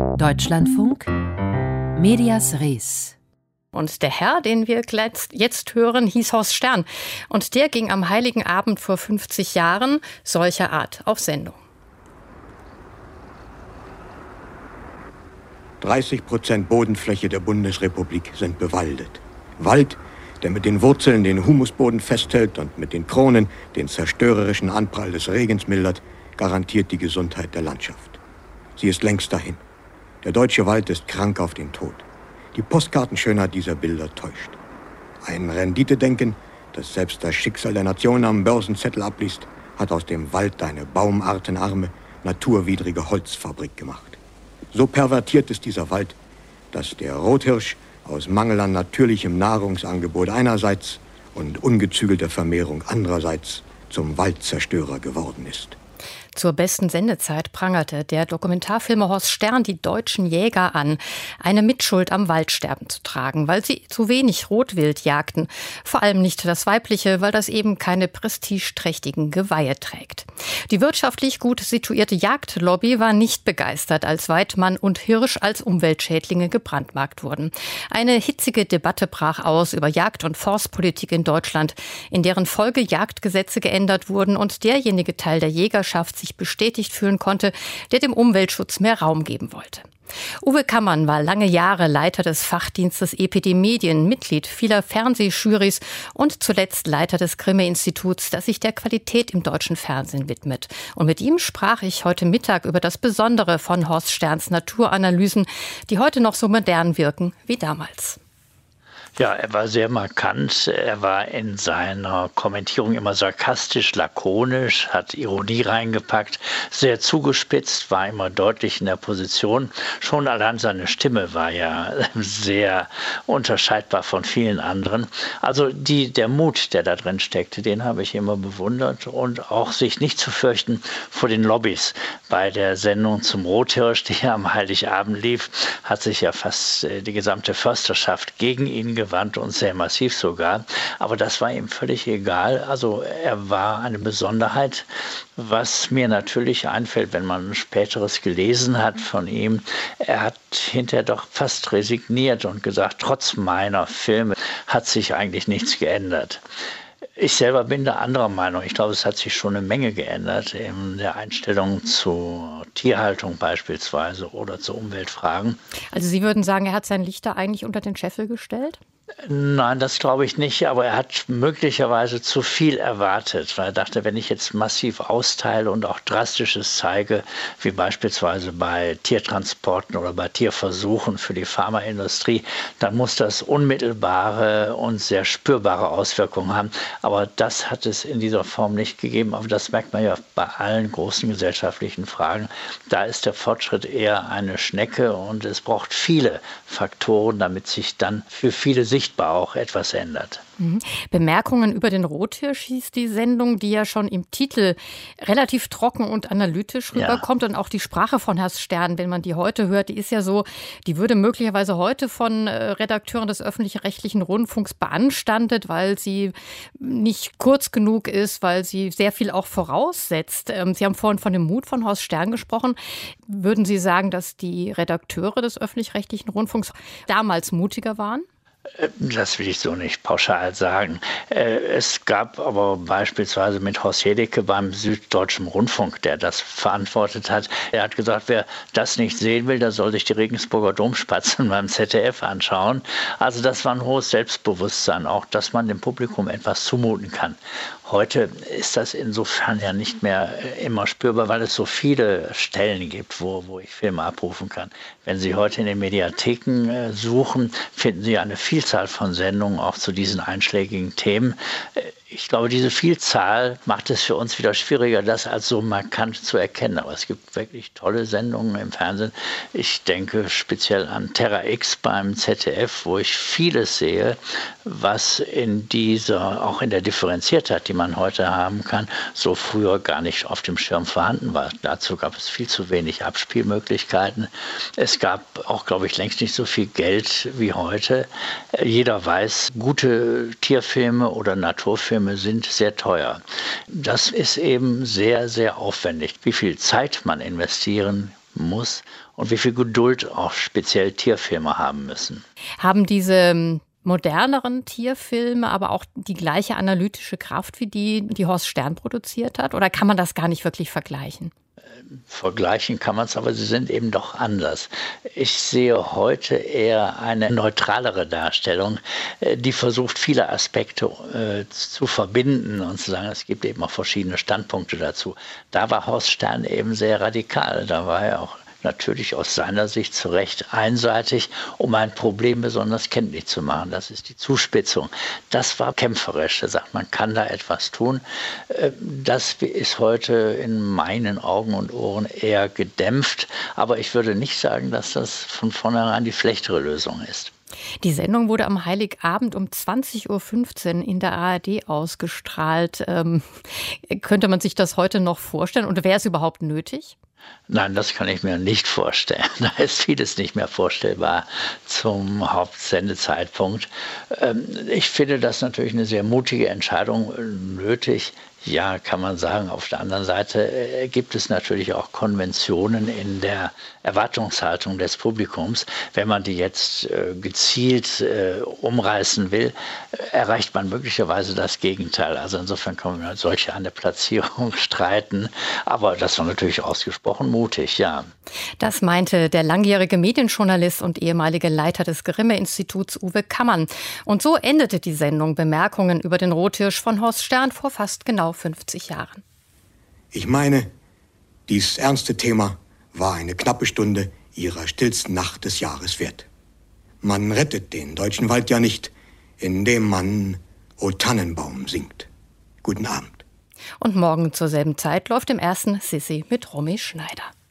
Deutschlandfunk Medias Res. Und der Herr, den wir jetzt hören, hieß Horst Stern. Und der ging am Heiligen Abend vor 50 Jahren solcher Art auf Sendung. 30% Bodenfläche der Bundesrepublik sind bewaldet. Wald, der mit den Wurzeln den Humusboden festhält und mit den Kronen den zerstörerischen Anprall des Regens mildert, garantiert die Gesundheit der Landschaft. Sie ist längst dahin. Der deutsche Wald ist krank auf den Tod. Die Postkartenschönheit dieser Bilder täuscht. Ein Renditedenken, das selbst das Schicksal der Nation am Börsenzettel abliest, hat aus dem Wald eine baumartenarme, naturwidrige Holzfabrik gemacht. So pervertiert ist dieser Wald, dass der Rothirsch aus Mangel an natürlichem Nahrungsangebot einerseits und ungezügelter Vermehrung andererseits zum Waldzerstörer geworden ist. Zur besten Sendezeit prangerte der Dokumentarfilmer Horst Stern die deutschen Jäger an, eine Mitschuld am Waldsterben zu tragen, weil sie zu wenig Rotwild jagten. Vor allem nicht das weibliche, weil das eben keine prestigeträchtigen Geweihe trägt. Die wirtschaftlich gut situierte Jagdlobby war nicht begeistert, als Weidmann und Hirsch als Umweltschädlinge gebrandmarkt wurden. Eine hitzige Debatte brach aus über Jagd- und Forstpolitik in Deutschland, in deren Folge Jagdgesetze geändert wurden und derjenige Teil der Jägerschaft sich bestätigt fühlen konnte, der dem Umweltschutz mehr Raum geben wollte. Uwe Kammann war lange Jahre Leiter des Fachdienstes Epidemedien, Mitglied vieler Fernsehjurys und zuletzt Leiter des Grimme-Instituts, das sich der Qualität im deutschen Fernsehen widmet. Und mit ihm sprach ich heute Mittag über das Besondere von Horst Sterns Naturanalysen, die heute noch so modern wirken wie damals. Ja, er war sehr markant. Er war in seiner Kommentierung immer sarkastisch, lakonisch, hat Ironie reingepackt, sehr zugespitzt, war immer deutlich in der Position. Schon allein seine Stimme war ja sehr unterscheidbar von vielen anderen. Also der Mut, der da drin steckte, den habe ich immer bewundert und auch sich nicht zu fürchten vor den Lobbys. Bei der Sendung zum Rothirsch, die ja am Heiligabend lief, hat sich ja fast die gesamte Försterschaft gegen ihn gewandt und sehr massiv sogar. Aber das war ihm völlig egal. Also er war eine Besonderheit. Was mir natürlich einfällt, wenn man Späteres gelesen hat von ihm, er hat hinterher doch fast resigniert und gesagt, trotz meiner Filme hat sich eigentlich nichts geändert. Ich selber bin da anderer Meinung. Ich glaube, es hat sich schon eine Menge geändert in der Einstellung zur Tierhaltung beispielsweise oder zu Umweltfragen. Also Sie würden sagen, er hat sein Licht da eigentlich unter den Scheffel gestellt? Nein, das glaube ich nicht, aber er hat möglicherweise zu viel erwartet, weil er dachte, wenn ich jetzt massiv austeile und auch Drastisches zeige, wie beispielsweise bei Tiertransporten oder bei Tierversuchen für die Pharmaindustrie, dann muss das unmittelbare und sehr spürbare Auswirkungen haben. Aber das hat es in dieser Form nicht gegeben. Aber das merkt man ja bei allen großen gesellschaftlichen Fragen. Da ist der Fortschritt eher eine Schnecke und es braucht viele Faktoren, damit sich dann für viele sichtbar auch etwas ändert. Bemerkungen über den Rothirsch hieß die Sendung, die ja schon im Titel relativ trocken und analytisch rüberkommt. Ja. Und auch die Sprache von Horst Stern, wenn man die heute hört, die ist ja so, die würde möglicherweise heute von Redakteuren des öffentlich-rechtlichen Rundfunks beanstandet, weil sie nicht kurz genug ist, weil sie sehr viel auch voraussetzt. Sie haben vorhin von dem Mut von Horst Stern gesprochen. Würden Sie sagen, dass die Redakteure des öffentlich-rechtlichen Rundfunks damals mutiger waren? Das will ich so nicht pauschal sagen. Es gab aber beispielsweise mit Horst Jedecke beim Süddeutschen Rundfunk, der das verantwortet hat. Er hat gesagt, wer das nicht sehen will, der soll sich die Regensburger Domspatzen beim ZDF anschauen. Also das war ein hohes Selbstbewusstsein, auch dass man dem Publikum etwas zumuten kann. Heute ist das insofern ja nicht mehr immer spürbar, weil es so viele Stellen gibt, wo ich Filme abrufen kann. Wenn Sie heute in den Mediatheken suchen, finden Sie eine Vielzahl von Sendungen auch zu diesen einschlägigen Themen. Ich glaube, diese Vielzahl macht es für uns wieder schwieriger, das als so markant zu erkennen. Aber es gibt wirklich tolle Sendungen im Fernsehen. Ich denke speziell an Terra X beim ZDF, wo ich vieles sehe, was in dieser, auch in der Differenziertheit, die man heute haben kann, so früher gar nicht auf dem Schirm vorhanden war. Dazu gab es viel zu wenig Abspielmöglichkeiten. Es gab auch, glaube ich, längst nicht so viel Geld wie heute. Jeder weiß, gute Tierfilme oder Naturfilme sind sehr teuer. Das ist eben sehr, sehr aufwendig, wie viel Zeit man investieren muss, und wie viel Geduld auch speziell Tierfilme haben müssen. Haben diese moderneren Tierfilme aber auch die gleiche analytische Kraft wie die Horst Stern produziert hat? Oder kann man das gar nicht wirklich vergleichen? Vergleichen kann man es, aber sie sind eben doch anders. Ich sehe heute eher eine neutralere Darstellung, die versucht, viele Aspekte zu verbinden und zu sagen, es gibt eben auch verschiedene Standpunkte dazu. Da war Horst Stern eben sehr radikal. Da war er auch natürlich aus seiner Sicht zu Recht einseitig, um ein Problem besonders kenntlich zu machen. Das ist die Zuspitzung. Das war kämpferisch. Er sagt, man kann da etwas tun. Das ist heute in meinen Augen und Ohren eher gedämpft. Aber ich würde nicht sagen, dass das von vornherein die schlechtere Lösung ist. Die Sendung wurde am Heiligabend um 20.15 Uhr in der ARD ausgestrahlt. Könnte man sich das heute noch vorstellen? Und wäre es überhaupt nötig? Nein, das kann ich mir nicht vorstellen. Da ist vieles nicht mehr vorstellbar zum Hauptsendezeitpunkt. Ich finde das natürlich eine sehr mutige Entscheidung nötig. Ja, kann man sagen. Auf der anderen Seite gibt es natürlich auch Konventionen in der Erwartungshaltung des Publikums. Wenn man die jetzt gezielt umreißen will, erreicht man möglicherweise das Gegenteil. Also insofern kann man solch eine Platzierung streiten. Aber das war natürlich ausgesprochen mutig, ja. Das meinte der langjährige Medienjournalist und ehemalige Leiter des Grimme-Instituts Uwe Kammann. Und so endete die Sendung Bemerkungen über den Rothirsch von Horst Stern vor fast genau 50 Jahren. Ich meine, dies ernste Thema war eine knappe Stunde ihrer stillsten Nacht des Jahres wert. Man rettet den deutschen Wald ja nicht, indem man O Tannenbaum singt. Guten Abend. Und morgen zur selben Zeit läuft im ersten Sissi mit Romy Schneider.